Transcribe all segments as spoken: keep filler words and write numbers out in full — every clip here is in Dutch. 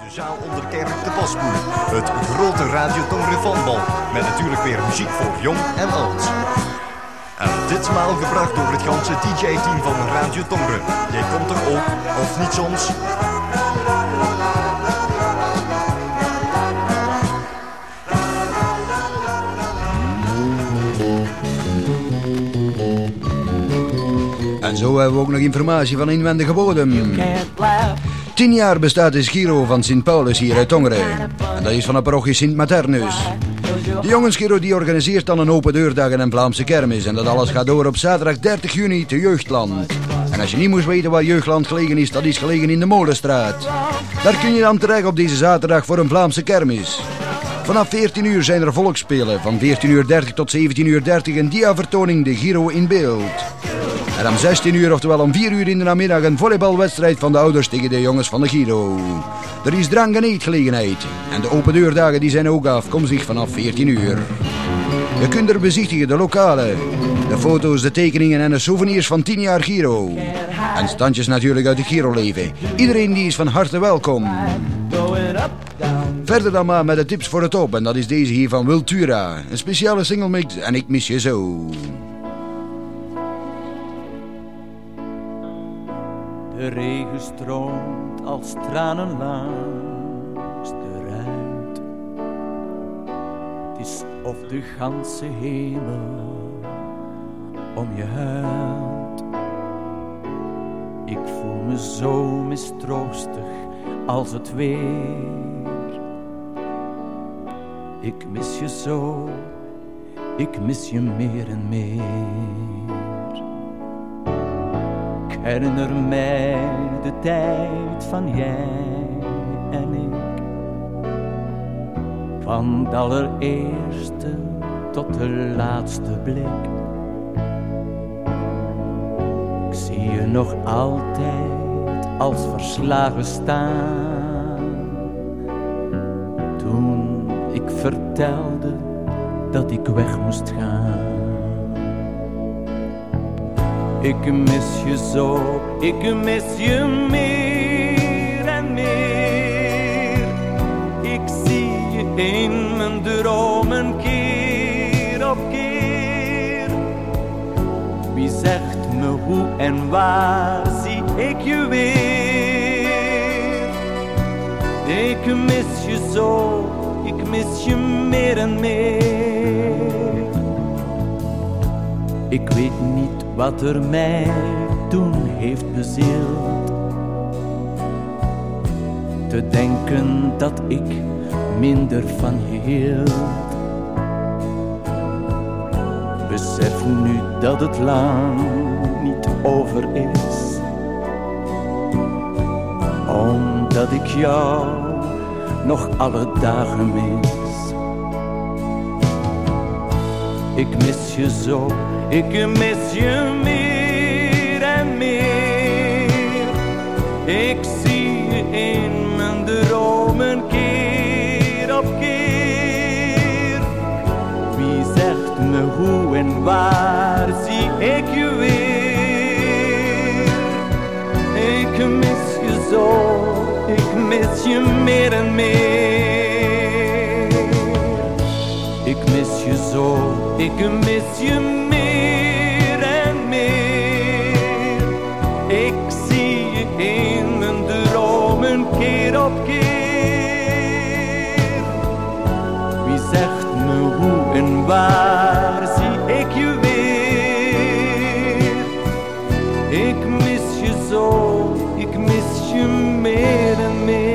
Zaal Onderkerk de Paspoel. Het grote Radio Tongeren fanbal. Met natuurlijk weer muziek voor jong en oud. En ditmaal gebracht door het ganse D J-team van Radio Tongeren. Jij komt er ook, of niet soms? En zo hebben we ook nog informatie van inwendige bodem. Tien jaar bestaat de Giro van Sint Paulus hier uit Tongeren. En dat is van de parochie Sint Maternus. De jongensgiro die organiseert dan een open deurdag en een Vlaamse kermis. En dat alles gaat door op zaterdag dertig juni te Jeugdland. En als je niet moest weten waar Jeugdland gelegen is, dat is gelegen in de Molenstraat. Daar kun je dan terecht op deze zaterdag voor een Vlaamse kermis. Vanaf veertien uur zijn er volksspelen. Van veertien uur dertig tot zeventien uur dertig een diavertoning de Giro in beeld. En om zestien uur, oftewel om vier uur in de namiddag, een volleybalwedstrijd van de ouders tegen de jongens van de Giro. Er is drank- en eetgelegenheid. En de open deurdagen die zijn ook afkomstig vanaf veertien uur. Je kunt er bezichtigen de lokalen, de foto's, de tekeningen en de souvenirs van tien jaar Giro. En standjes natuurlijk uit het Giro-leven. Iedereen die is van harte welkom. Verder dan maar met de tips voor het op. En dat is deze hier van Wiltura. Een speciale single mix en ik mis je zo. De regen stroomt als tranen langs de ruit. Het is of de ganse hemel om je huilt. Ik voel me zo mistroostig als het weer. Ik mis je zo, ik mis je meer en meer. Herinner mij de tijd van jij en ik. Van de allereerste tot de laatste blik. Ik zie je nog altijd als verslagen staan. Toen ik vertelde dat ik weg moest gaan. Ik mis je zo, ik mis je meer en meer. Ik zie je in mijn dromen keer op keer. Wie zegt me hoe en waar zie ik je weer? Ik mis je zo, ik mis je meer en meer. Ik weet niet wat er mij toen heeft bezield. Te denken dat ik minder van je hield. Besef nu dat het lang niet over is. Omdat ik jou nog alle dagen mis. Ik mis je zo, ik mis je meer en meer. Ik zie je in mijn dromen keer op keer. Wie zegt me hoe en waar zie ik je weer? Ik mis je zo, ik mis je meer en meer. Ik mis je zo, ik mis je meer en meer. Ik zie je in mijn dromen keer op keer. Wie zegt me hoe en waar zie ik je weer? Ik mis je zo, ik mis je meer en meer.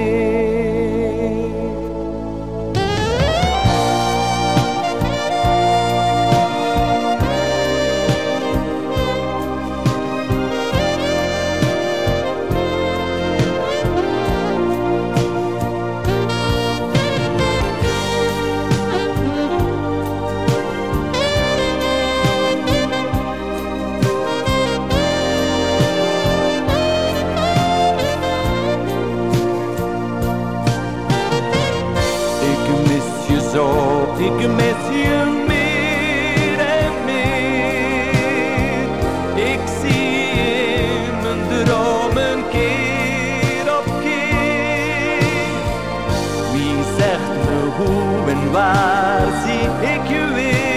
Ik mis je meer en meer. Ik zie je in mijn dromen keer op keer. hoe en waar zie ik je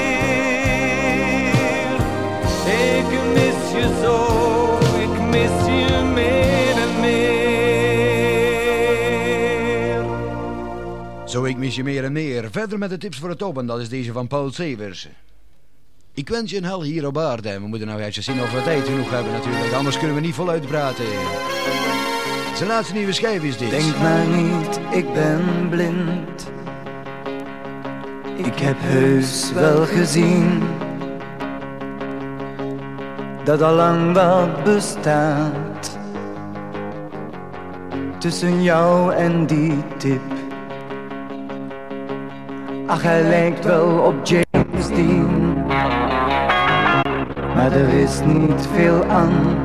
weer. Ik mis je zo, ik mis je meer en meer. Zo, ik mis je meer en meer. Verder met de tips voor het op en dat is deze van Paul Severs. Ik wens je een hel hier op aarde. En we moeten nou even zien of we tijd genoeg hebben natuurlijk. Anders kunnen we niet voluit praten. Zijn laatste nieuwe schijf is dit. Denk maar niet, ik ben blind. Ik heb heus wel gezien dat al lang wat bestaat tussen jou en die tip. Ach, hij lijkt wel op James Dean, maar er is niet veel aan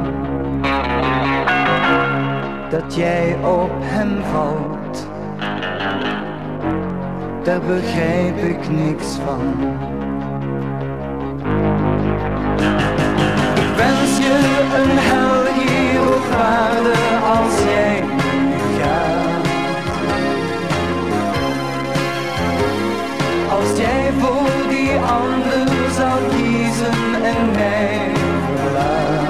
dat jij op hem valt. Daar begrijp ik niks van. Ik wens je een hel hier op aarde als jij nu gaat. Als jij voor die ander zou kiezen en mij verlaat.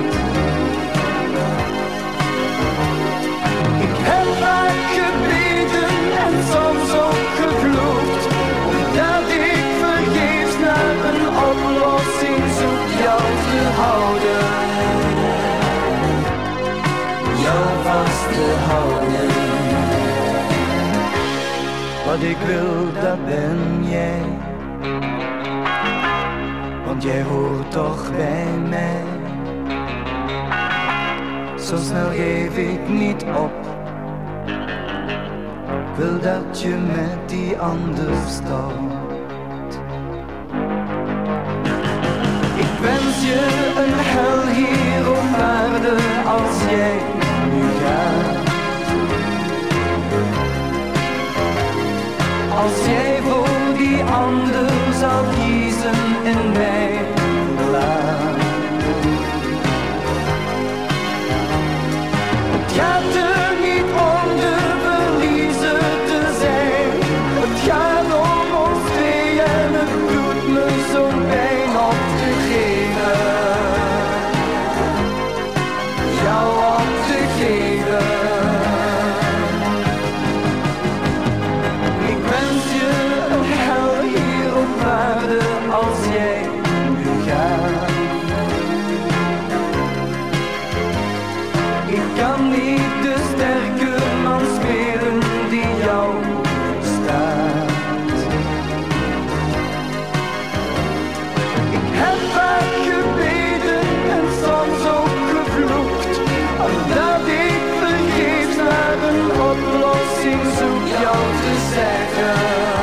Ik heb vaak gebeden en soms ook gevloekt, omdat ik vergeefs naar een oplossing zoek jou te houden. Jou vast te houden. Wat ik wil, dat ben jij. Want jij hoort toch bij mij. Zo snel geef ik niet op. Ik wil dat je met die ander staat. Ik wens je een hel hier op aarde als jij nu gaat. Als jij voor die ander zou kiezen en mij verlaat. Het gaat er niet om de verliezer te zijn. Het gaat om ons twee en het doet me zo'n pijn op te geven. Jou op te geven. Ik wens je een hel hier op aarde als jij nu gaat. Ik kan niet de sterke man spelen die jou staat. Ik heb vaak gebeden en soms ook gevloekt, omdat ik vergeefs naar een oplossing zoek jou te zeggen.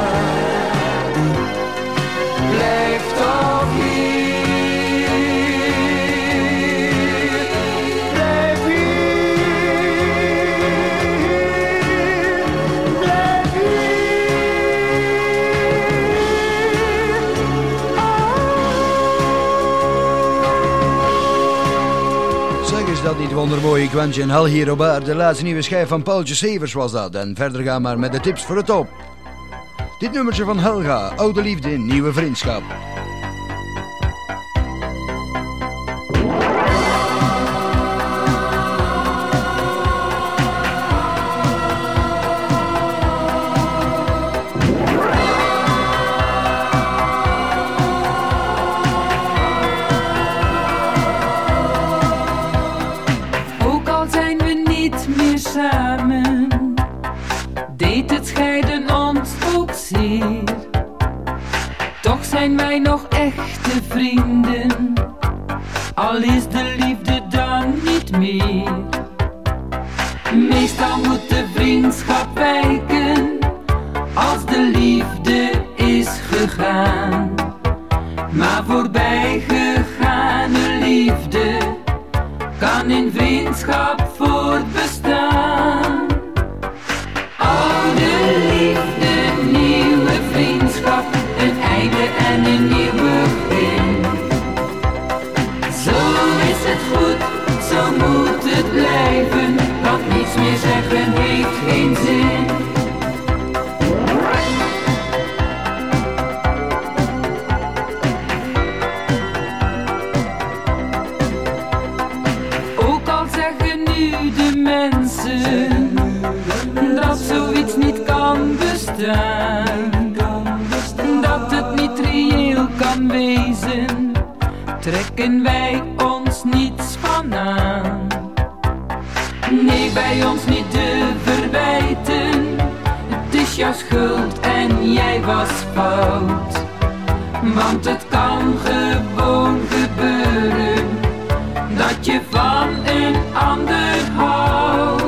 Blijf toch hier, blijf hier, blijf hier. Zeg, is dat niet wondermooi? Ik wens je een hel hier op aarde. De laatste nieuwe schijf van Paultje Severs was dat. En verder gaan maar met de tips voor het top. Dit nummertje van Helga, oude liefde, nieuwe vriendschap. Ook al zijn we niet meer samen, deed het scheiden ons ook zeer. Toch zijn wij nog echte vrienden, al is de liefde dan niet meer. Meestal moet de vriendschap wijken, als de liefde is gegaan. Maar voorbijgegane liefde kan in vriendschap voortbestaan. Oude liefde, nieuwe vriendschap, een einde en een nieuw begin. Zo is het goed, zo moet het blijven, want niets meer zeggen heeft geen zin. dat zoiets niet kan bestaan, dat het niet reëel kan wezen, trekken wij ons niets van aan. Nee, bij ons niet te verwijten, het is jouw schuld en jij was fout. Want het kan gewoon gebeuren, dat je van een ander houdt.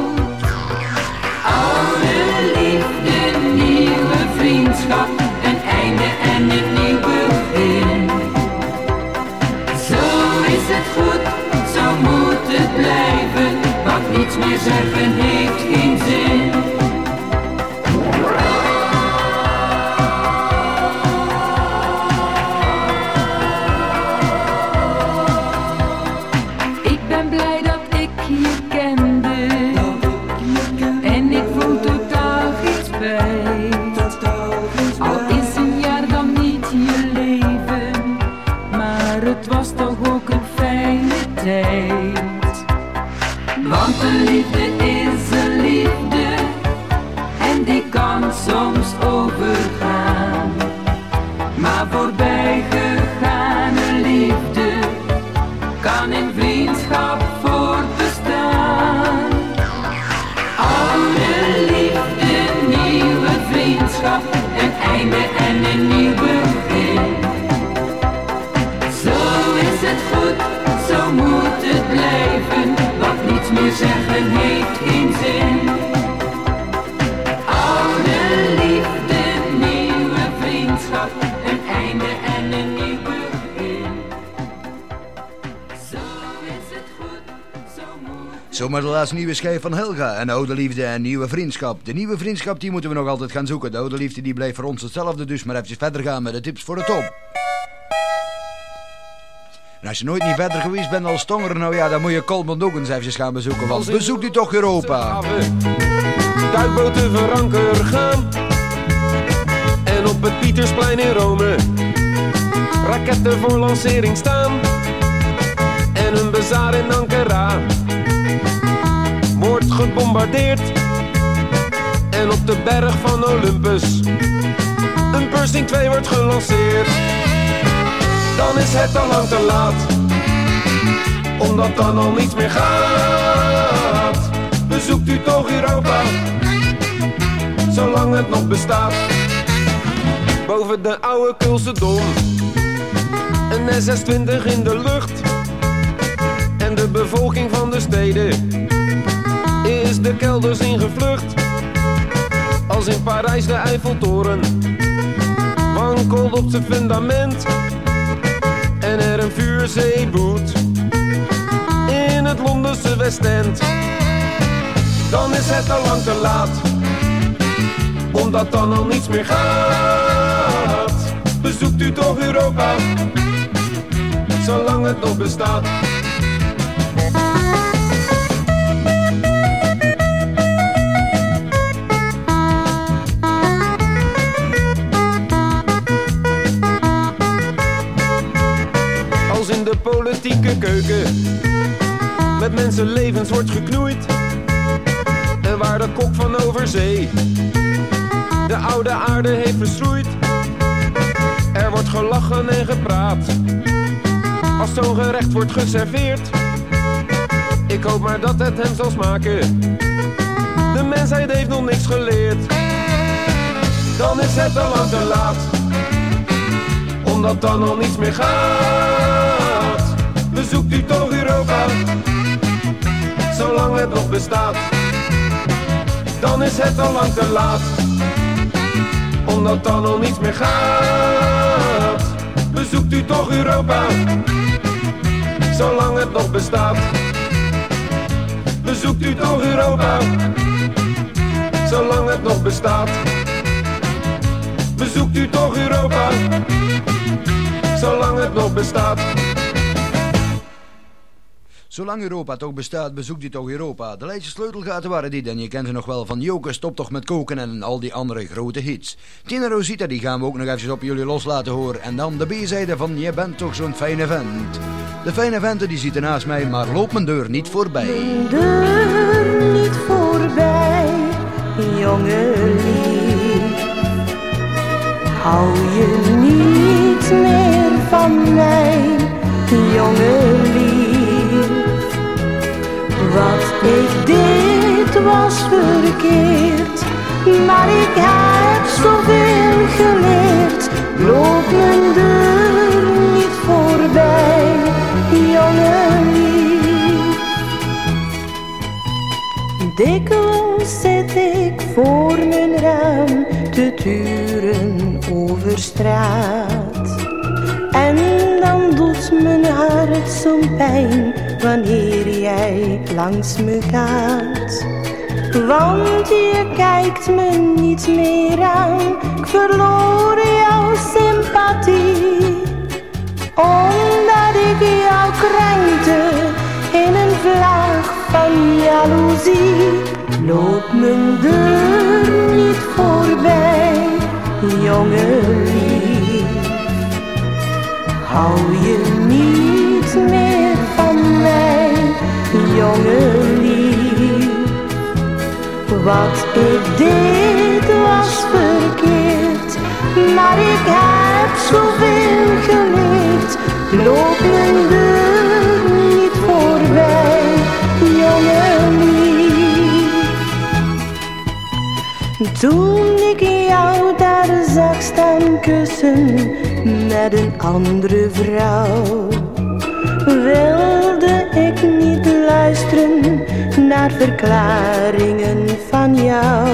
Oude liefde, nieuwe vriendschap, een einde en een nieuw begin. Zo is het goed, zo moet het blijven, wat niets meer zeggen heeft geen zin. Want een liefde is een liefde en die kan soms overgaan. Maar voorbijgegane liefde kan in vriendschap voortbestaan. Oude liefde, nieuwe vriendschap, een einde en een nieuw begin. Zo is het goed, zo moet het blijven, wat niets meer zeggen heeft geen zin. Oude liefde, nieuwe vriendschap, een einde en een nieuw begin. Zo is het goed, zo moet... Zomaar de laatste nieuwe schijf van Helga. En oude liefde en nieuwe vriendschap. De nieuwe vriendschap die moeten we nog altijd gaan zoeken. De oude liefde die blijft voor ons hetzelfde, dus maar even verder gaan met de tips voor de top. En als je nooit niet verder geweest bent als Tongeren, nou ja, dan moet je Kolmond ook eens even gaan bezoeken. Want bezoekt u toch Europa. Duikboten van anker gaan. En op het Pietersplein in Rome raketten voor lancering staan. En een bazaar in Ankara wordt gebombardeerd. En op de berg van Olympus een Pershing twee wordt gelanceerd. Dan is het al lang te laat, omdat dan al niets meer gaat. Bezoekt u toch Europa, zolang het nog bestaat. Boven de oude Keulse Dom, een S zesentwintig in de lucht. En de bevolking van de steden is de kelders ingevlucht. Als in Parijs de Eiffeltoren wankelt op zijn fundament. En er een vuurzee boet in het Londense West End. Dan is het al lang te laat, omdat dan al niets meer gaat. Bezoekt u toch Europa, zolang het nog bestaat. De politieke keuken met mensenlevens wordt geknoeid. En waar de kok van overzee de oude aarde heeft verschroeid. Er wordt gelachen en gepraat als zo'n gerecht wordt geserveerd. Ik hoop maar dat het hem zal smaken, de mensheid heeft nog niks geleerd. Dan is het al lang te laat, omdat dan al niets meer gaat. Bezoekt u toch Europa, zolang het nog bestaat. Dan is het al lang te laat, omdat dan al niets meer gaat. Bezoekt u toch Europa, zolang het nog bestaat. Bezoekt u toch Europa, zolang het nog bestaat. Bezoekt u toch Europa, zolang het nog bestaat. Zolang Europa toch bestaat, bezoekt u toch Europa. De Leidse sleutelgaten waren dit en je kent ze nog wel van Joke, Stop toch met koken en al die andere grote hits. Tina Rosita, die gaan we ook nog even op jullie los laten horen. En dan de B-zijde van Je bent toch zo'n fijne vent. De fijne venten die zitten naast mij, maar loop mijn deur niet voorbij. Mijn deur niet voorbij, jongen lief. Hou je niet meer van mij, jongen lief. Wat ik deed was verkeerd, maar ik heb zoveel geleerd. Loop mijn deur niet voorbij, jongen lief. Dikwijls zit ik voor mijn raam te turen over straat. En dan doet mijn hart zo'n pijn wanneer jij langs me gaat. Want je kijkt me niet meer aan, ik verloor jouw sympathie. Omdat ik jou krenkte in een vlaag van jaloezie. Loop mijn deur niet voorbij, jongen lief. Hou je niet meer van mij, jongen lief. Wat ik deed was verkeerd, maar ik heb zoveel geleerd. Loop mijn deur niet voorbij, jongen lief. Toen ik jou daar zag staan kussen met een andere vrouw, wilde ik niet luisteren naar verklaringen van jou.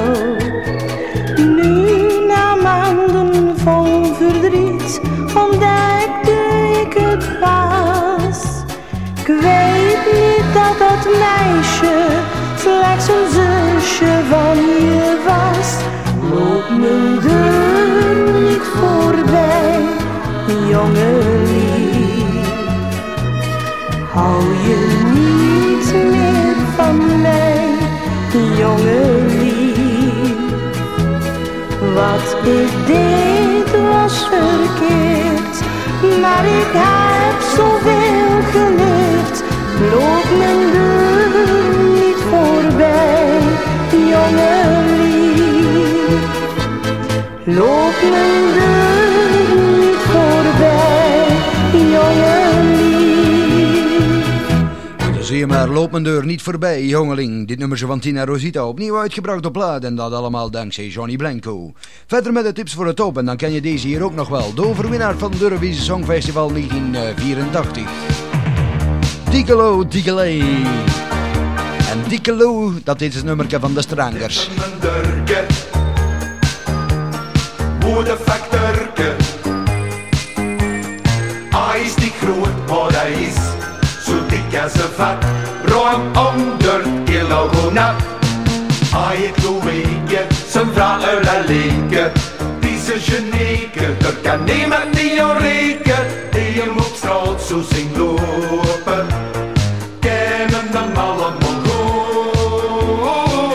Nu na maanden vol verdriet ontdekte ik het pas. Ik weet niet dat dat meisje slechts een zusje van je was. Loop mijn deur niet voorbij, jongen lief. Hou je niet meer van mij, jongen lief. Wat ik deed was verkeerd, maar ik heb zoveel geleerd. Loop mijn deur niet voorbij, jongen lief. Loop mijn deur niet voorbij, jongen lief. Dan zie je maar, loop mijn deur niet voorbij, jongeling. Dit nummertje van Tina Rosita, opnieuw uitgebracht op plaat. En dat allemaal dankzij Johnny Blanco. Verder met de tips voor de top. En dan ken je deze hier ook nog wel. De overwinnaar van het Eurovisie Songfestival negentien vierentachtig. Dikelo Dikelé. En Dikelo, dat is het nummertje van de Strangers. Modefakturke. Hij is niet groot, maar hij is zo dik als een vat. Ruim honderd kilo nat. Hij heeft Louieke, zijn vrouw uit de leken. Deze geneke, daar kan niemand niet aan rekenen. Die hem op straat zo zien lopen, kennen hem allemaal goed.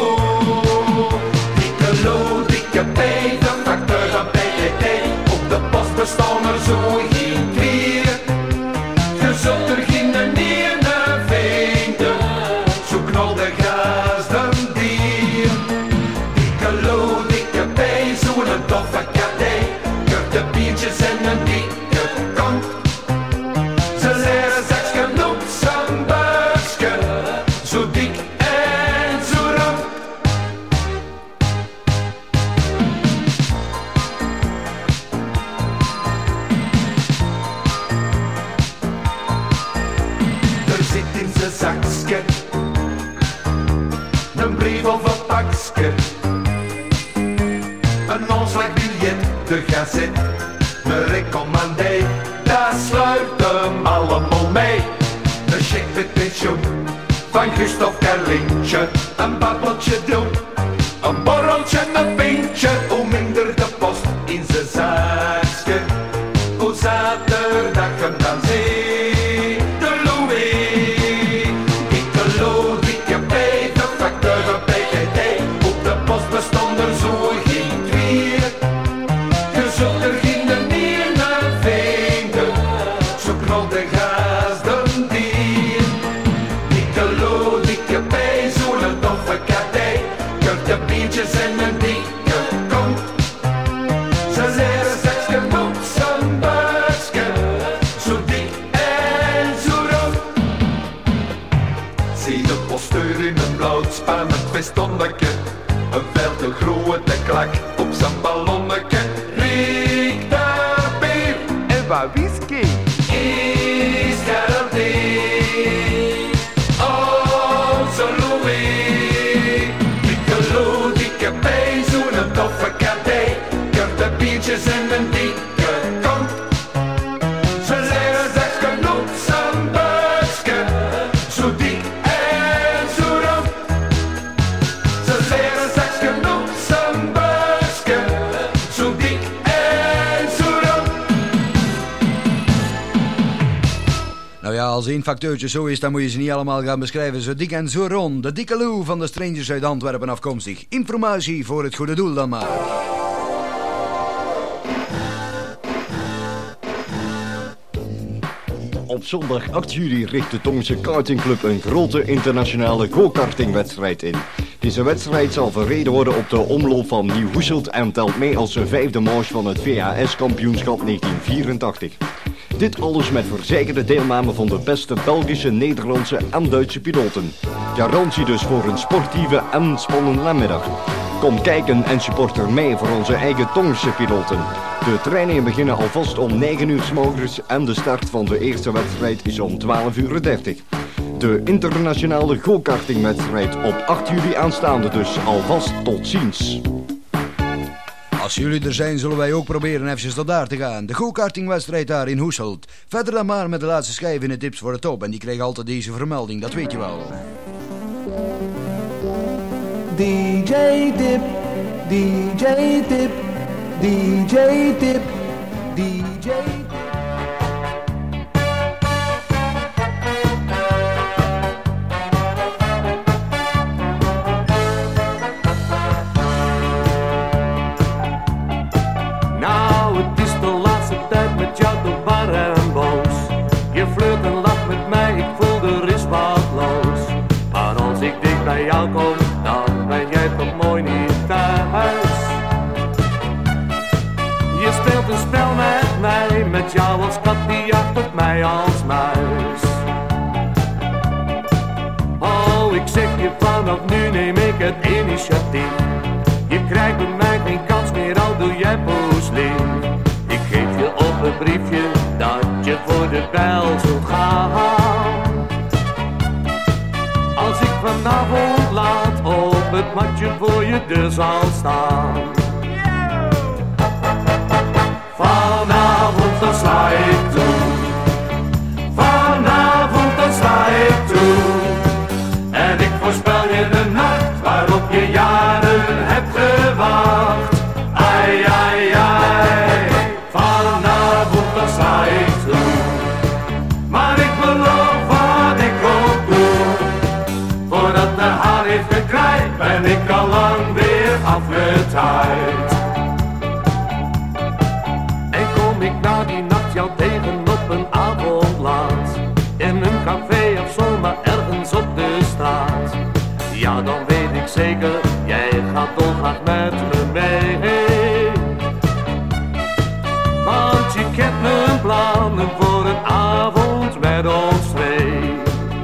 Dikelo, dikke pijn, de factor van P T T. Op de post bestaan er zo geen twee. Je zult er geen ene vinden, zo knal de gas dan die. Dikelo, dikke pijn, zo'n toffe kadee. Kurt de biertjes en een dikke kont. Ze leren zakje op zijn buikje, zo dik en zo rond. Er zit in zijn zakje een brief of een pakje, een omslagbiljet, de gazet, een recommandé, dat sluit hem allemaal mee. Een check met pensioen van Gustav Karlintje, een babbeltje doen, een borreltje, een pintje, hoe minder de post in zijn zakje, hoe zaterdag hem dan ziet, de Louis. Dikelo, dikke P, de facteur van P T T, op de post bestond er zo geen twee. Je zult er geen ene vinden, zo knalt de gas dan die. Dikelo, dikke P, zo'n toffe kadee, kurt de biertjes en een klak op zijn ballonneke. Riekt naar bier En wat whisky. is garantie. Onze Louis, dikke Lou, dikke P, zo'n toffe kadee. Kurt de biertjes in een dikke kont. Ze leren zes genoeg zijn buikje, zo dik en zo rond. Ze leren zes genoeg zijn buikje, zo dik en zo rond. Nou ja, als één facteurtje zo is, dan moet je ze niet allemaal gaan beschrijven. Zo dik en zo rond. De dikke Lou van de Strangers uit Antwerpen afkomstig. Informatie voor het goede doel dan maar. Op zondag acht juli richt de Tongse Kartingclub een grote internationale go-kartingwedstrijd in. Deze wedstrijd zal verreden worden op de omloop van Nieuw-Hoeselt en telt mee als de vijfde manche van het V H S-kampioenschap negentien vierentachtig. Dit alles met verzekerde deelname van de beste Belgische, Nederlandse en Duitse piloten. Garantie dus voor een sportieve en spannende namiddag. Kom kijken en supporter mee voor onze eigen Tongse piloten. De trainingen beginnen alvast om negen uur 's morgens en de start van de eerste wedstrijd is om twaalf uur dertig. De internationale go-kartingwedstrijd op acht juli aanstaande dus alvast tot ziens. Als jullie er zijn, zullen wij ook proberen even tot daar te gaan. De go-kartingwedstrijd daar in Hoeselt. Verder dan maar met de laatste schijf in de tips voor de top. En die krijgen altijd deze vermelding, dat weet je wel. D J Dip, D J Dip, D J Dip, D J Dip. Nou, het is de laatste tijd met jou te bar en boos. Je flirt en lacht met mij, ik voel er is wat los. Maar als ik dicht bij jou kom, dan ben jij toch mooi niet thuis. Je speelt een spel met mij, met jou als kat die jacht op mij als muis. Oh, ik zeg je vanaf nu neem ik het initiatief. Je krijgt bij mij geen kans meer, al doe jij poes lief. Ik geef je op een briefje dat je voor de bel zult gaan. Als ik vanavond laat op het matje voor je deur zal staan. Vanavond dan sla ik toe. Vanavond dan sla ik toe. En ik voorspel je de nacht waarop je jaren hebt gewacht. Ai, ai, ai. Vanavond dan sla ik toe. Maar ik beloof wat ik ook doe. Voordat de haan heeft gekraaid, ben ik al lang weer afgetaaid. En kom ik na die nacht jou tegen op een avond laat, in een café of zomaar ergens op de straat, ja dan weet ik zeker, jij gaat dolgraag met me mee. Want je kent mijn plannen voor een avond met ons twee.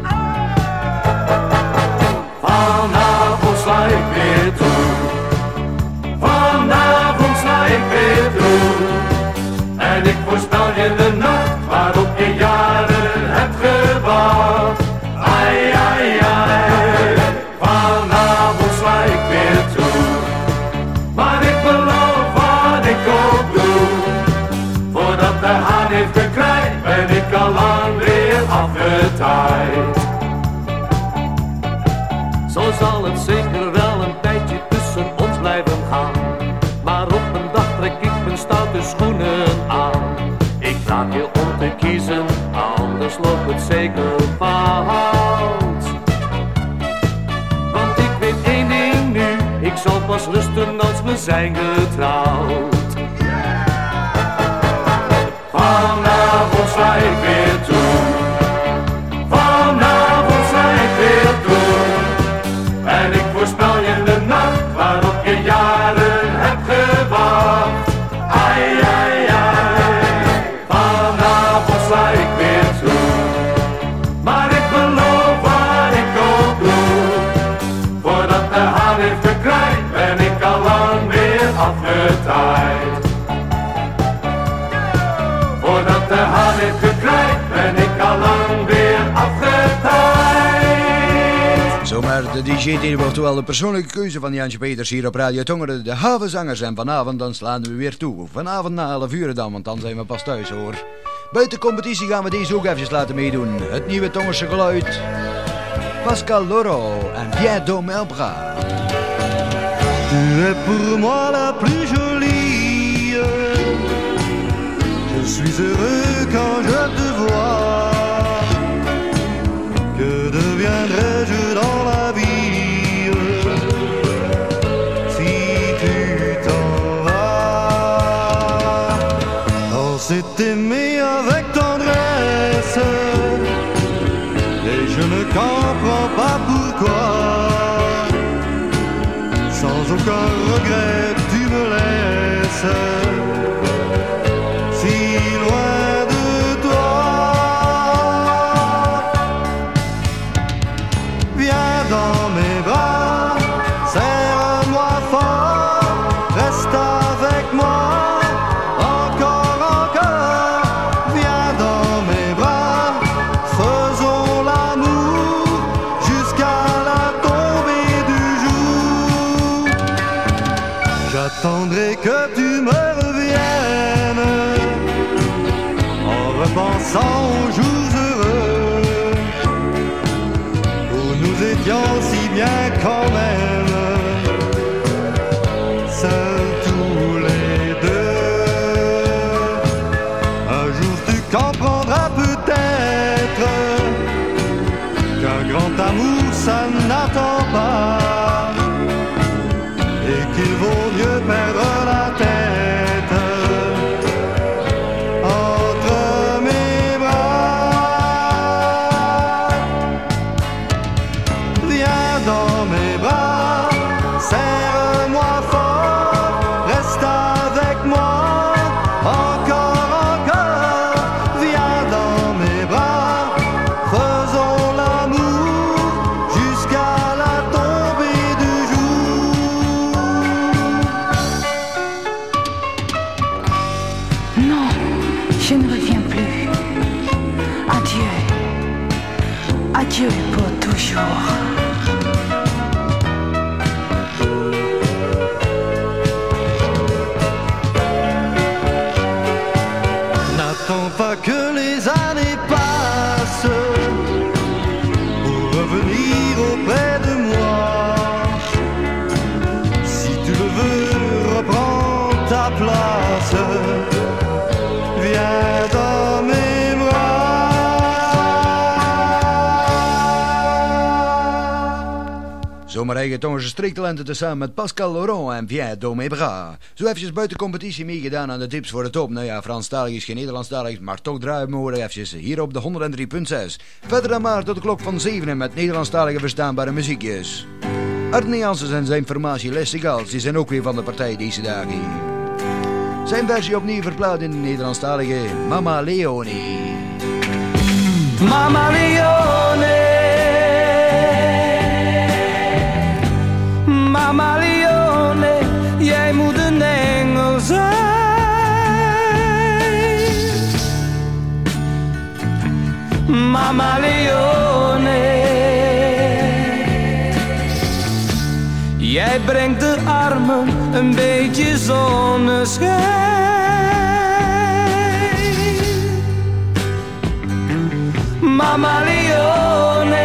Vanavond sla ik weer toe. Vanavond sla ik weer toe. En ik voorspel je de nacht waarop je jaren hebt gewacht. Ai, ai, ai. Vanavond sla ik weer toe. Maar ik beloof wat ik ook doe. Voordat de haan heeft gekraaid, ben ik al lang weer afgetaaid. Zo zal het zeker wel een tijdje tussen ons blijven gaan. Maar op een dag trek ik mijn stoute schoenen aan. Ik vraag je om te kiezen, anders loopt het zeker fout. Want ik weet één ding nu, ik zal pas rusten als we zijn getrouwd. Vanavond sla ik weer toe. Vanavond sla ik weer toe. En ik voorspel je de nacht waarop je jaren hebt gewacht. Ai, ai, ai. Vanavond sla ik weer toe. Maar ik beloof wat ik ook doe. Voordat de haan heeft gekraaid, ben ik al lang weer afgetaaid. Voordat de haan heeft gekraaid, ben ik al lang weer afgetaaid. Zomaar de D J wordt wel de persoonlijke keuze van Jantje Peters hier op Radio Tongeren. De havenzangers en vanavond dan slaan we weer toe. Vanavond na elf uur dan, want dan zijn we pas thuis hoor. Buiten competitie gaan we deze ook even laten meedoen. Het nieuwe Tongerse geluid. Pascal Loro en Viens dans mes bras. Tu es pour moi la plus jolie. Je suis heureux quand je te vois. Que deviendrais-je dans la vie si tu t'en vas? On s'est aimé avec tendresse et je ne comprends pas pourquoi. Sans aucun regret tu me laisses si loin de toi. Viens dans mes bras, serre-moi fort, reste avec moi, encore, encore. Viens dans mes bras, faisons l'amour jusqu'à la tombée du jour. J'attendrai que tu me reviennes en repensant aux jours heureux où nous étions si bien quand même, seuls tous les deux. Un jour tu comprendras peut-être qu'un grand amour ça n'attend pas et qu'il vaut mieux perdre la tête entre mes bras. Viens dans mes bras, serre-moi fort, reste avec moi, encore, encore. Viens dans mes bras, faisons l'amour jusqu'à la tombée du jour. Non, je ne reviens plus. Adieu. Adieu pour toujours. N'attends pas que les années passent pour revenir auprès de moi. Si tu le veux, reprends ta place. Viens dans mes bras. Zomaar eigen Tongerse streektalenten tezamen met Pascal Laurent en Viens dans mes bras. Zo eventjes buiten competitie meegedaan aan de tips voor de top. Nou ja, Franstalig is geen Nederlandstalig, maar toch draaien we horen eventjes hier op de honderd drie punt zes. Verder dan maar tot de klok van zevenen met Nederlandstalige verstaanbare muziekjes. Arne Janssens en zijn formatie Les Segals, die zijn ook weer van de partij deze dagen. Zijn versie opnieuw verplaatst in de Nederlandstalige Mama Leone. Mama Leone, Mama Leone, jij moet een engel zijn. Mama Leone, jij brengt de armen een beetje zonneschijn. Mama Leone,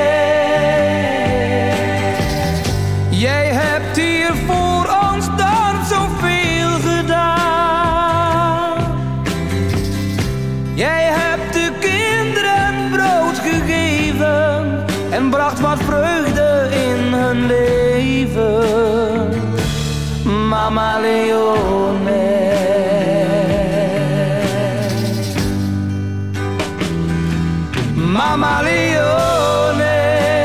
jij hebt hier voor ons dan zoveel gedaan. Jij hebt de kinderen brood gegeven en bracht wat vreugde in hun leven. Mama Leone, Mama Leone,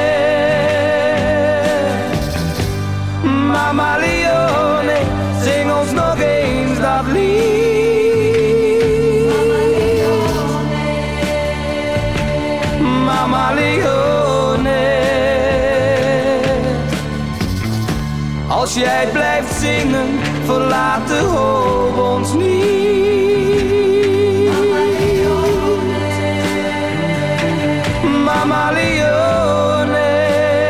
Mama Leone, zing ons nog eens dat lied. Mama Leone, als jij blijft zingen, verlaat de hoop ons niet. Mama Leone,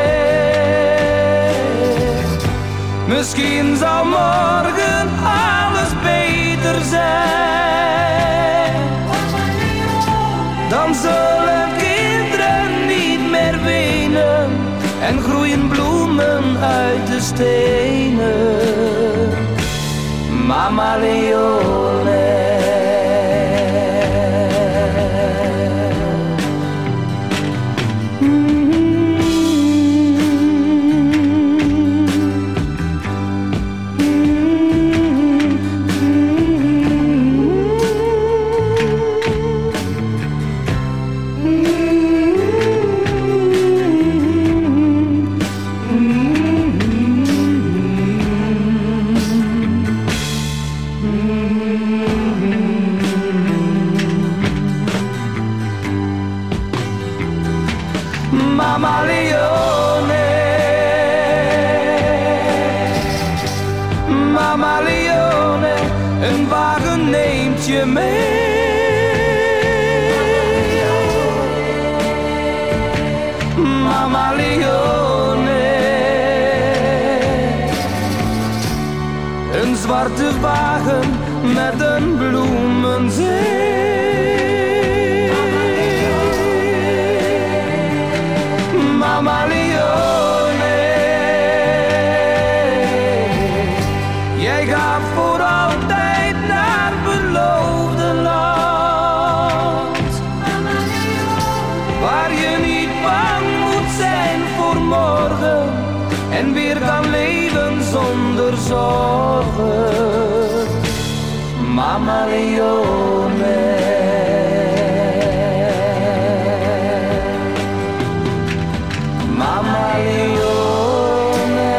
misschien zal morgen alles beter zijn. Dan zullen kinderen niet meer wenen en groeien bloemen uit de stenen. Mama Leone. Mama Leone, Mama Leone, een wagen neemt je mee. Mama Leone, een zwarte wagen met een bloemenzee. Mama Leone, jij gaat voor altijd naar beloofde land, waar je niet bang moet zijn voor morgen en weer kan leven zonder zorgen. Mama Leone. Mama Leone,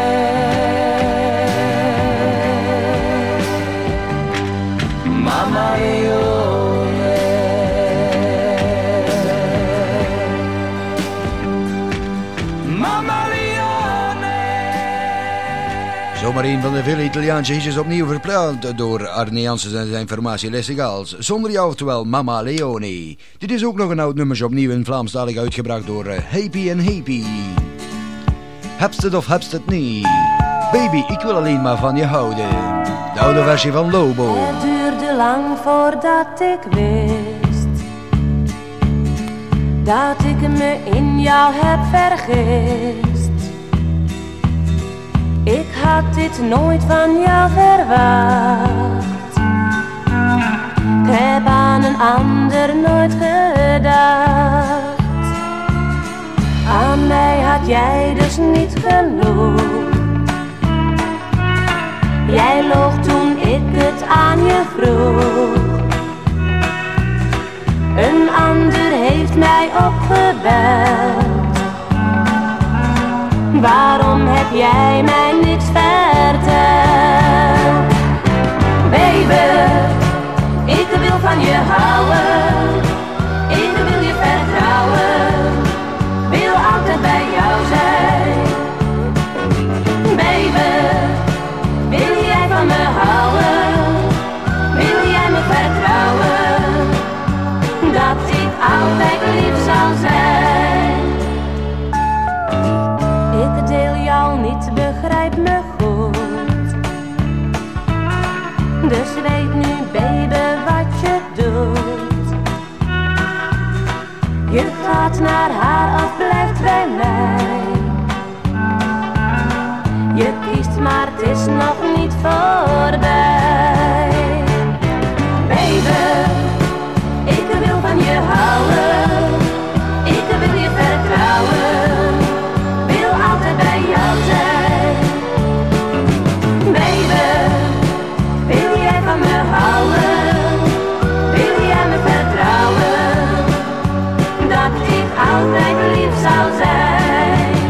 Mama Leone. Mama Leone. Zomaar een van de vele Italiaanse hitjes opnieuw verplaatst door Arne Janssens en zijn formatie Les Egals. Zonder jou, oftewel Mama Leone. Dit is ook nog een oud nummer opnieuw in Vlaamstalig uitgebracht door uh, Happy and Happy. Hebst het of hebst het niet? Baby, ik wil alleen maar van je houden. De oude versie van Lobo. Het duurde lang voordat ik wist dat ik me in jou heb vergist. Ik had dit nooit van jou verwacht. Ik heb aan een ander nooit gedacht. Aan mij had jij dus niet geloofd. Jij loog toen ik het aan je vroeg. Een ander heeft mij opgebeld. Waarom heb jij mij niets verteld? Baby, ik wil van je houden. Ik wil je vertrouwen. Wil altijd bij jou zijn. Baby, wil jij van me houden? Wil jij me vertrouwen? Dat ik altijd lief zal zijn. Ik deel jou niet, begrijp me goed. Dus weet nu, baby, wat je doet. Je gaat naar haar of blijft bij mij. Je kiest, maar het is nog niet voorbij. Baby, ik wil van je houden. Ik wil je vertrouwen. Wil altijd bij jou zijn. Baby, wil jij van me houden? Wil jij me vertrouwen? Dat ik altijd lief zal zijn.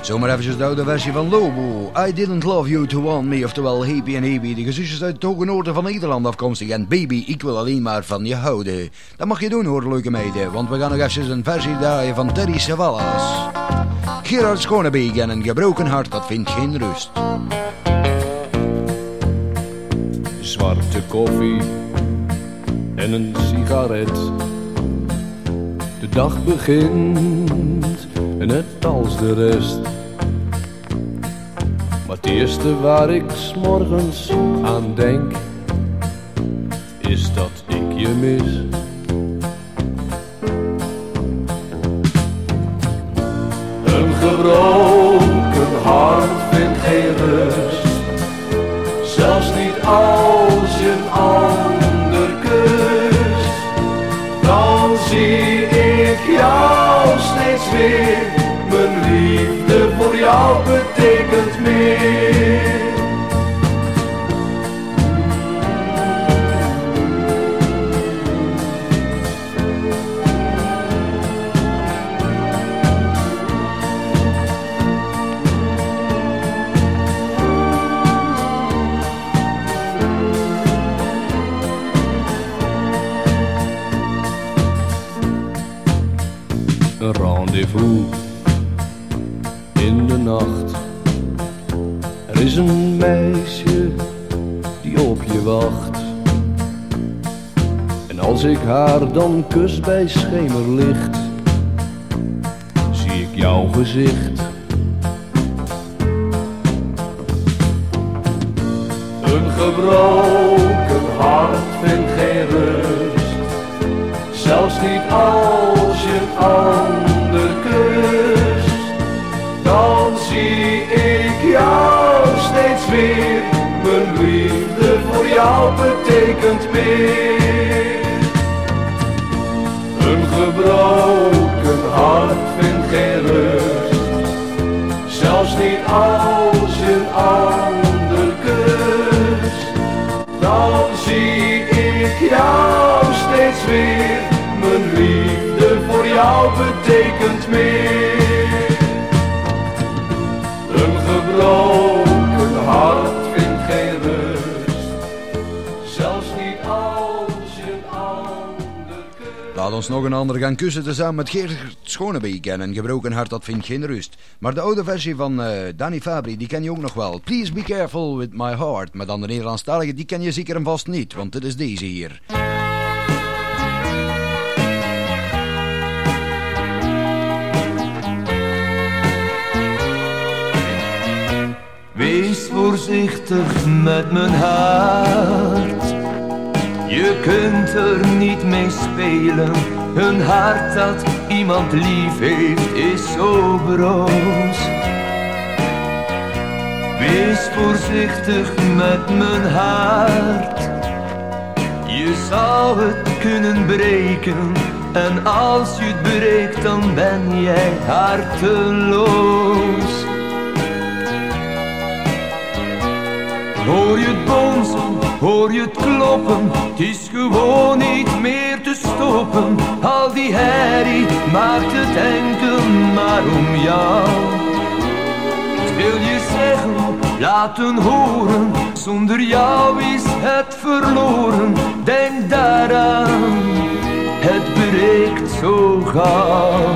Zomaar eventjes de oude versie van Lobo. I Didn't Love You To Want Me, oftewel Happy en Happy. De gezusjes uit het hoge noorden van Nederland afkomstig. En Baby, ik wil alleen maar van je houden. Dat mag je doen hoor, leuke meiden. Want we gaan nog eventjes een versie draaien van Terry Savalas. Gerard Schonebeek en een gebroken hart, dat vindt geen rust. Zwarte koffie en een sigaret. De dag begint net als de rest. Maar het eerste waar ik 's morgens aan denk, is dat ik je mis. Een gebroken hart vindt geen rust, zelfs niet als je een ander kust. Dan zie ik jou steeds weer, mijn liefde voor jou betekent meer. Een rendezvous in de nacht. Er is een meisje die op je wacht. En als ik haar dan kus bij schemerlicht, zie ik jouw gezicht. Een gebroken hart vindt geen rust, zelfs niet als je een ander kust. Dan zie ik jou steeds weer, mijn liefde voor jou betekent meer. Een gebroken hart vindt geen rust, zelfs niet als je een ander kust. Dan zie ik jou steeds weer, mijn liefde voor jou betekent meer. Een gebroken hart vindt geen rust, zelfs niet als je een ander kust. Laat ons nog een ander gaan kussen tezamen met Gerard Schonebeek en een gebroken hart, dat vindt geen rust. Maar de oude versie van uh, Danny Fabri, die ken je ook nog wel. Please be careful with my heart. Maar dan de Nederlandstalige, die ken je zeker en vast niet, want dit is deze hier. Wees voorzichtig met mijn hart, je kunt er niet mee spelen. Een hart dat iemand lief heeft is zo broos. Wees voorzichtig met mijn hart, je zou het kunnen breken. En als je het breekt, dan ben jij harteloos. Hoor je het bonzen, hoor je het kloppen, het is gewoon niet meer te stoppen. Al die herrie maakt het enkel maar om jou. Het wil je zeggen, laten horen, zonder jou is het verloren. Denk daaraan, het breekt zo gauw.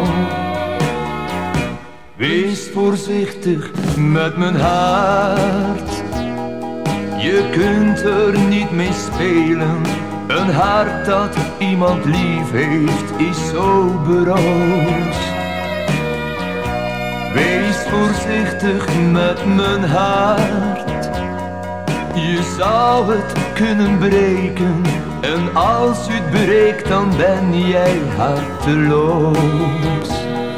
Wees voorzichtig met mijn hart, je kunt er niet mee spelen. Een hart dat iemand lief heeft is zo broos. Wees voorzichtig met mijn hart, je zou het kunnen breken. En als je het breekt, dan ben jij harteloos.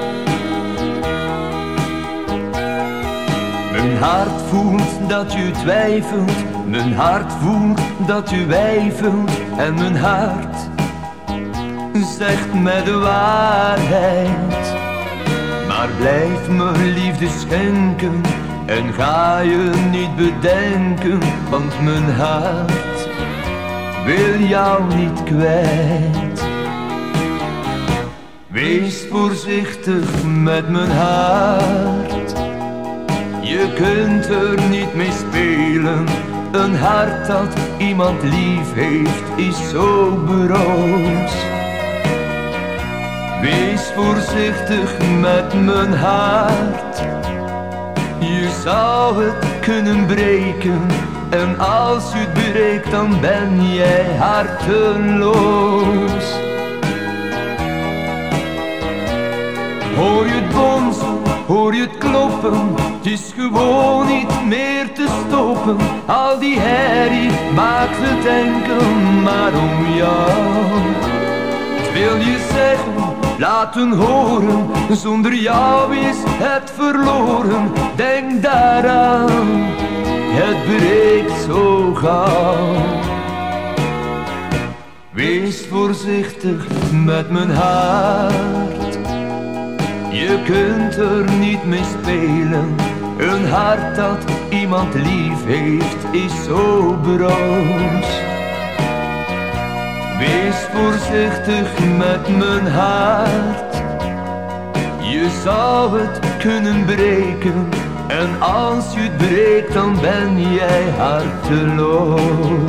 Mijn hart voelt dat je twijfelt, mijn hart voelt dat je weifelt. En mijn hart zegt me de waarheid. Maar blijf me liefde schenken en ga je niet bedenken. Want mijn hart wil jou niet kwijt. Wees voorzichtig met mijn hart, Je kunt er niet mee spelen. Een hart dat iemand lief heeft is zo broos. Wees voorzichtig met mijn hart. Je zou het kunnen breken. En als je het breekt dan ben jij harteloos. Hoor je het bonzen, hoor je het kloppen. Het is gewoon niet meer te stoppen. Al die herrie maakt het enkel maar om jou. Ik wil je zeggen, laten horen. Zonder jou is het verloren. Denk daaraan, het breekt zo gauw. Wees voorzichtig met mijn hart. Je kunt er niet mee spelen. Een hart dat iemand lief heeft is zo broos. Wees voorzichtig met mijn hart. Je zou het kunnen breken. En als je het breekt dan ben jij harteloos.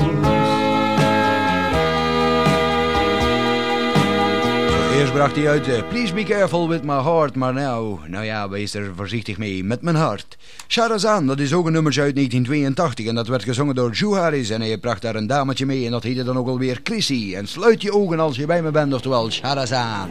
Eerst bracht hij uit uh, Please be careful with my heart. Maar nou, nou ja, wees er voorzichtig mee met mijn hart. Shahrazan, dat is ook een nummertje uit negentien tweeëntachtig. En dat werd gezongen door Joe Harris. En hij bracht daar een dametje mee. En dat heette dan ook alweer Chrissy. En sluit je ogen als je bij me bent. Oftewel Shahrazan.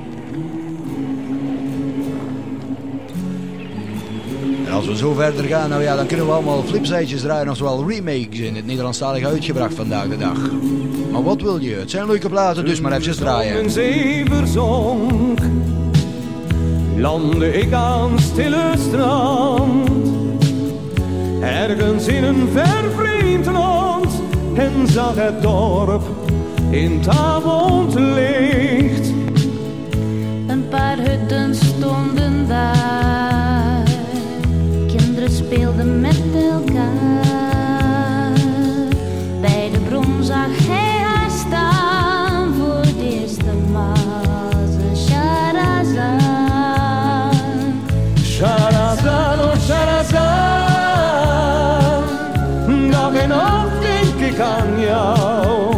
En als we zo verder gaan, nou ja, dan kunnen we allemaal flipsidejes draaien. Oftewel remakes in het Nederlandstalig uitgebracht vandaag de dag. Maar wat wil je? Het zijn leuke platen, dus maar even draaien. Een zee verzonk, landde ik aan stille strand. Ergens in een ver vreemd land. En zag het dorp in het avondlicht. Een paar hutten stonden daar. Kinderen speelden met elkaar. Bij de bron zag hij haar staan. Voor de eerste maal zijn Shahrazan. Shahrazan, oh Shahrazan. Dag en nacht denk ik aan jou.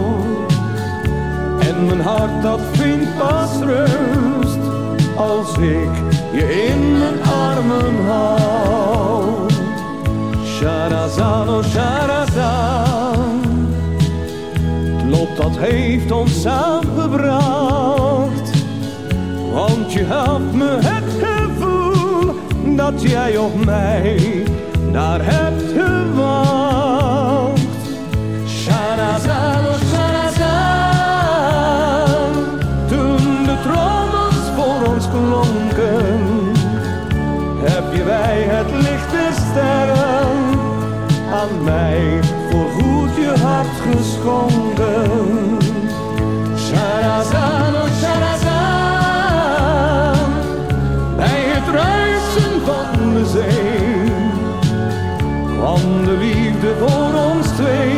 En mijn hart dat vindt pas rust. Als ik je in mijn armen hou. Shahrazan, oh Shahrazan. Het lot dat heeft ons samengebracht. Want je gaf me het gevoel dat jij op mij daar hebt gewacht. Shahrazan, oh Shahrazan. Toen de trommels voor ons klonken, heb je bij het licht der sterren aan mij voorgoed je hart geschonken. Shahrazan, oh Shahrazan. Bij het ruisen van de zee kwam de liefde voor ons twee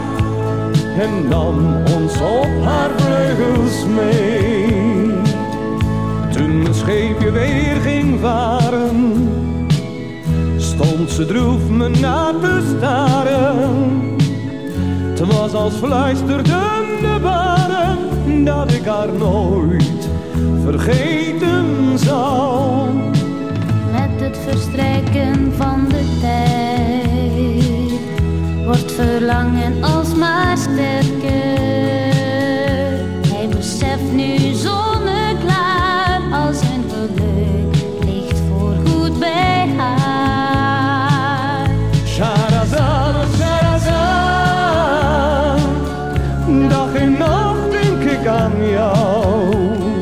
en nam ons op haar vleugels mee. Toen mijn scheepje weer ging varen, stond ze droef me na te staren. Het was als fluisterden de baren dat ik haar nooit vergeten zal. Met het verstrijken van de tijd wordt verlangen alsmaar sterker. Hij beseft nu zonneklaar als zijn geluk ligt voorgoed bij haar. Shahrazan, oh Shahrazan. Dag en nacht denk ik aan jou.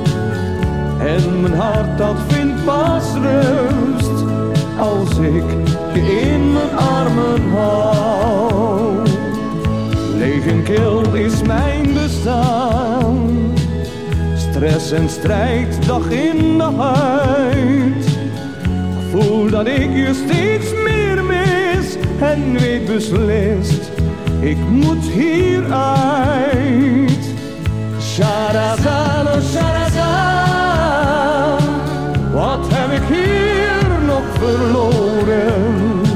En mijn hart dat vindt pas rust als ik je in mijn armen hou. Leeg en kil is mijn bestaan. Stress en strijd dag in dag uit. Ik voel dat ik je steeds meer mis en weet beslist, ik moet hieruit. Shahrazan, oh Shahrazan. Wat heb ik hier nog verloren?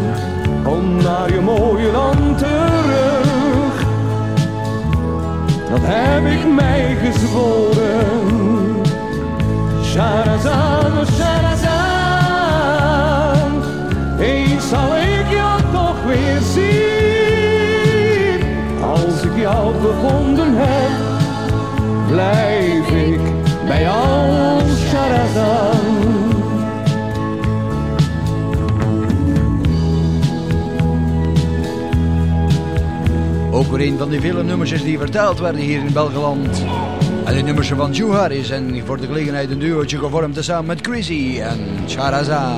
voor een van de vele nummersjes die vertaald werden hier in Belgeland. En de nummers van Joe Harris en voor de gelegenheid een duootje gevormd tezamen met Chrissy en Charazan.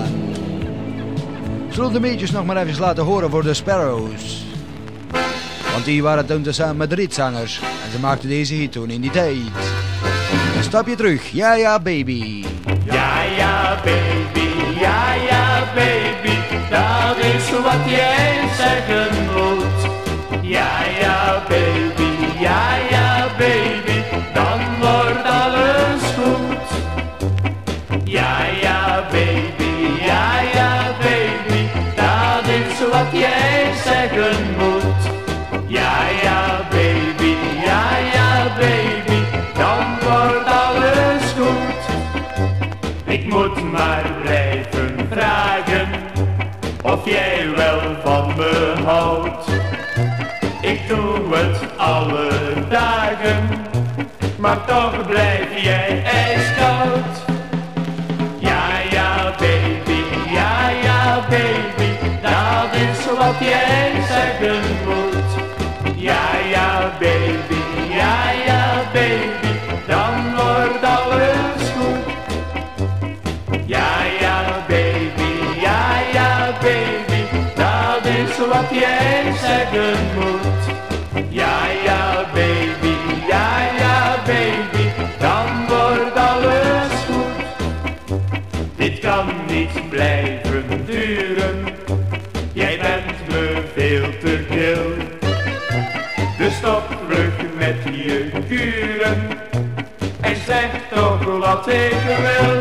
Zullen de beetjes nog maar even laten horen voor de Sparrows. Want die waren toen tezamen met de Ritzangers en ze maakten deze hit toen in die tijd. Een stapje terug, ja ja baby. Ja ja baby, ja ja baby, dat is wat jij zeggen moet. Ja ja baby, ja ja baby, dan wordt alles goed. Ja ja baby, ja ja baby, dat is wat jij zeggen moet. Ja ja baby, ja ja baby, dan wordt alles goed. Ik moet maar blijven vragen of jij wel van me houdt. Ik doe het alle dagen, maar toch blijf jij ijskoud. Ja ja baby, ja ja baby, dat is wat jij zeggen moet. Ja ja baby, ja ja baby, dan wordt alles goed. Ja ja baby, ja ja baby, dat is wat jij zeggen moet. Ja ja baby, ja ja baby, dan wordt alles goed. Dit kan niet blijven duren, jij bent me veel te kil. Dus stop vlug met je kuren en zeg toch wat ik wil.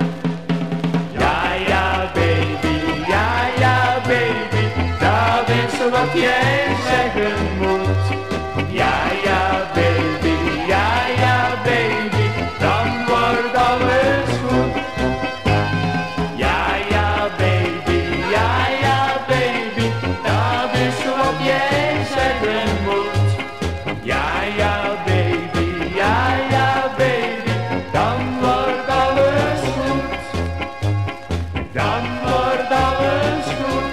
Ja ja baby, ja ja baby, dat is wat jij zeggen moet. Ja ja baby, ja ja baby, dan wordt alles goed. Ja ja baby, ja ja baby, dat is wat jij zeggen moet. Ja ja baby, ja ja baby, dan wordt alles goed. Dan wordt alles goed.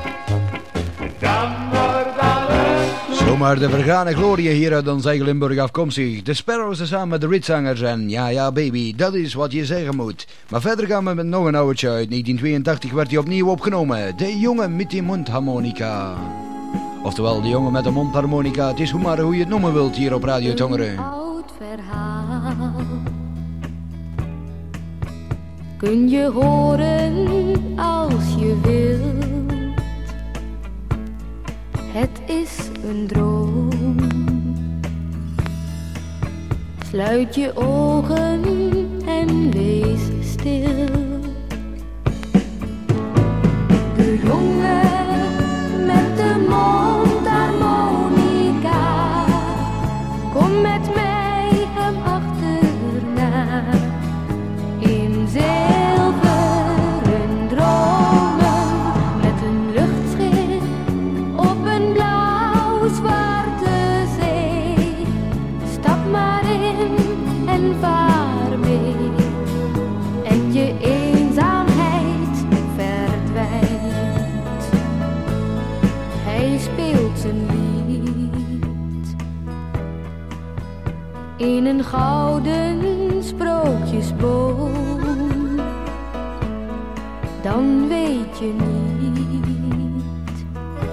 Dan wordt alles goed. Zomaar de vergane glorie hier uit ons eigen Limburg afkomstig. De Sparrows samen met de Ritzangers en ja ja baby, dat is wat je zeggen moet. Maar verder gaan we met nog een oudertje uit. negentien tweeëntachtig werd hij opnieuw opgenomen. De jongen met die mondharmonica. Oftewel, de jongen met de mondharmonica. Het is hoe maar hoe je het noemen wilt hier op Radio Tongeren. Oud verhaal kun je horen als je wilt. Het is een droom. Sluit je ogen en wees stil. De jongen met de mondharmonica, kom met mij hem achterna. In zilveren dromen met een luchtschip op een blauw-zwarte zee. Stap maar in en vaar mee en je eenzaamheid verdwijnt. Hij speelt zijn lied in een gouden sprookjesboom. Dan weet je niet,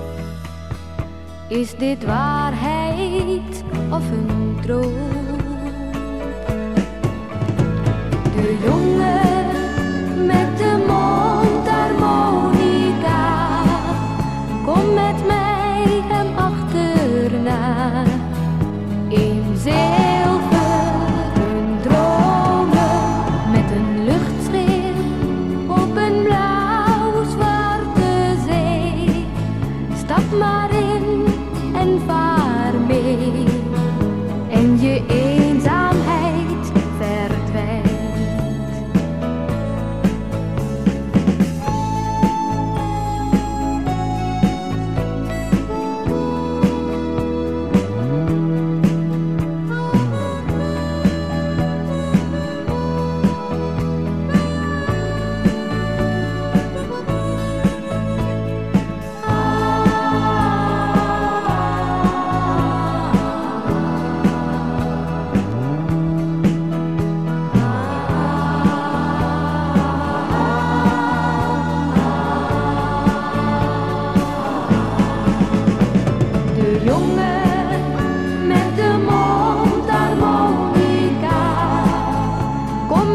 is dit waarheid of een droom? De jongen met de mondharmonica, kom met mij hem achterna. In zilveren dromen met een luchtschip op een blauw-zwarte zee. Stap maar in en vaar mee en je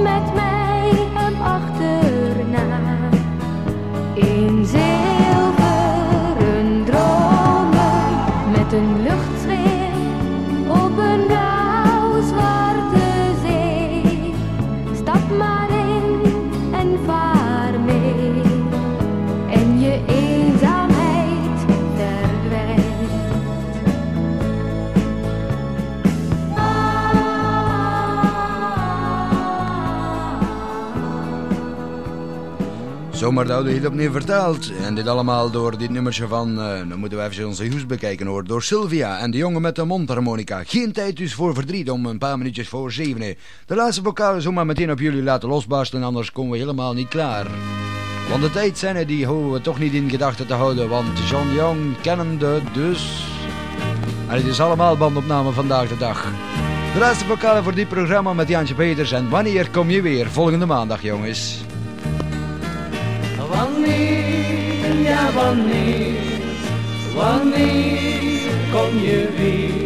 met mij hem achterna. In zilveren dromen met een luchtschreeuw op een blauw-zwarte zee. Stap maar in en vaar mee en je eenzaamheid verdwijnt. Zomaar de oude hit opnieuw vertaald. En dit allemaal door dit nummertje van, uh, dan moeten we even onze huis bekijken hoor, door Sylvia en de jongen met de mondharmonica. Geen tijd dus voor verdriet om een paar minuutjes voor zevenen. De laatste vocalen zomaar meteen op jullie laten losbarsten, anders komen we helemaal niet klaar. Want de tijd zijn er, die hoeven we toch niet in gedachten te houden, want John Young kennende dus. En het is allemaal bandopname vandaag de dag. De laatste vocalen voor dit programma met Jantje Peters en wanneer kom je weer? Volgende maandag jongens. Wanneer, ja wanneer, wanneer kom je weer?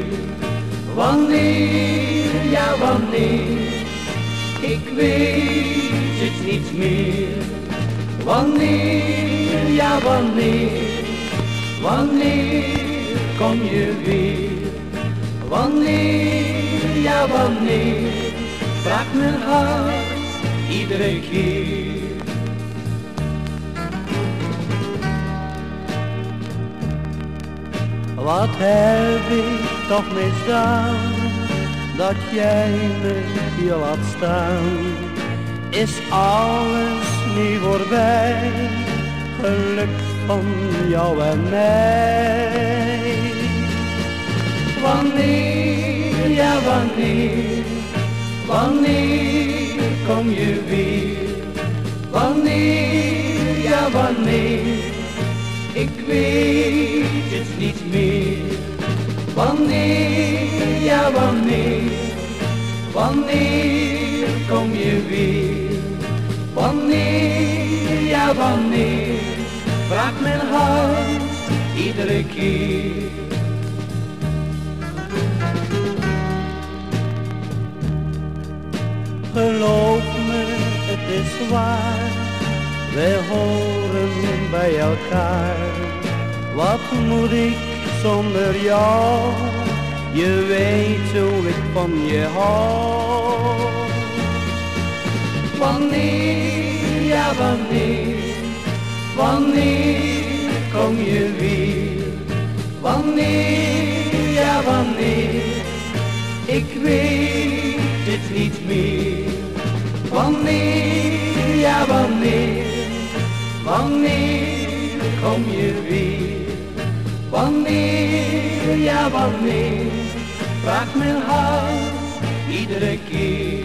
Wanneer, ja wanneer, ik weet het niet meer. Wanneer, ja wanneer, wanneer kom je weer? Wanneer, ja wanneer, vraagt mijn hart iedere keer. Wat heb ik toch misdaan, dat jij me hier laat staan? Is alles nu voorbij, geluk van jou en mij? Wanneer, ja wanneer, wanneer kom je weer? Wanneer, ja wanneer, ik weet het niet meer. Wanneer, ja wanneer, wanneer kom je weer? Wanneer, ja wanneer, vraagt mijn hart iedere keer. Geloof me, het is waar, wij horen bij elkaar. Wat moet ik zonder jou? Je weet hoe ik van je hou. Wanneer, ja wanneer, wanneer kom je weer? Wanneer, ja wanneer, ik weet het niet meer. Wanneer, ja wanneer, wanneer kom je weer? Wanneer, ja wanneer, vraagt mijn hart iedere keer.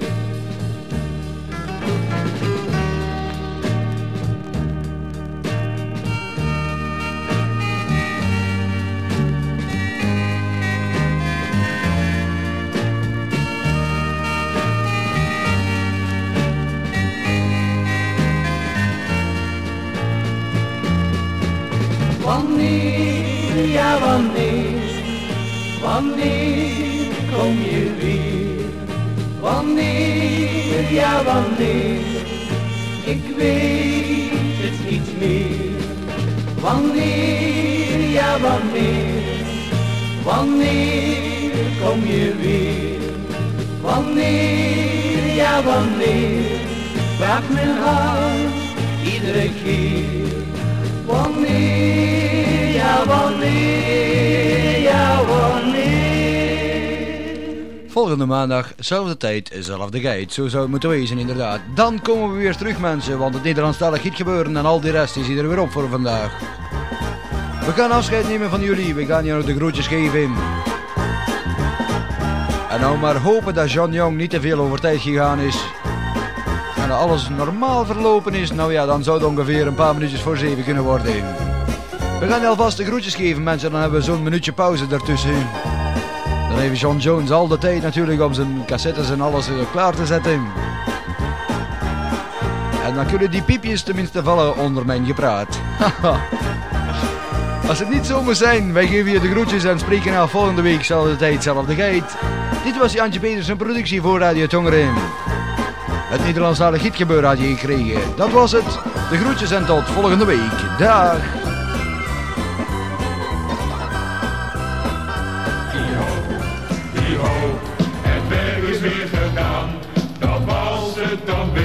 Wanneer, ja wanneer, wanneer kom je weer? Wanneer, ja wanneer, ik weet het niet meer. Wanneer, ja wanneer, wanneer kom je weer? Wanneer, ja wanneer, vraagt mijn hart iedere keer. Wanneer, ja wanneer, ja wanneer. Volgende maandag, zelfde tijd, zelfde geit. Zo zou het moeten wezen inderdaad. Dan komen we weer terug mensen, want het Nederlandstalig giet gebeuren en al die rest is er weer op voor vandaag. We gaan afscheid nemen van jullie, we gaan je nog de groetjes geven. En nou maar hopen dat John Young niet te veel over tijd gegaan is. En dat alles normaal verlopen is, nou ja, dan zou het ongeveer een paar minuutjes voor zeven kunnen worden. We gaan je alvast de groetjes geven mensen, dan hebben we zo'n minuutje pauze daartussen. Dan heeft John Jones al de tijd natuurlijk om zijn cassettes en alles klaar te zetten. En dan kunnen die piepjes tenminste vallen onder mijn gepraat. Als het niet zo moet zijn, wij geven je de groetjes en spreken na volgende week, zelfde tijd, zelfde geit. Dit was Jantje Peters, een productie voor Radio Tongeren. Het Nederlandstalig hitgebeuren had je gekregen. Dat was het. De groetjes en tot volgende week. Dag. Het werk is weer gedaan, dat was het dan weer.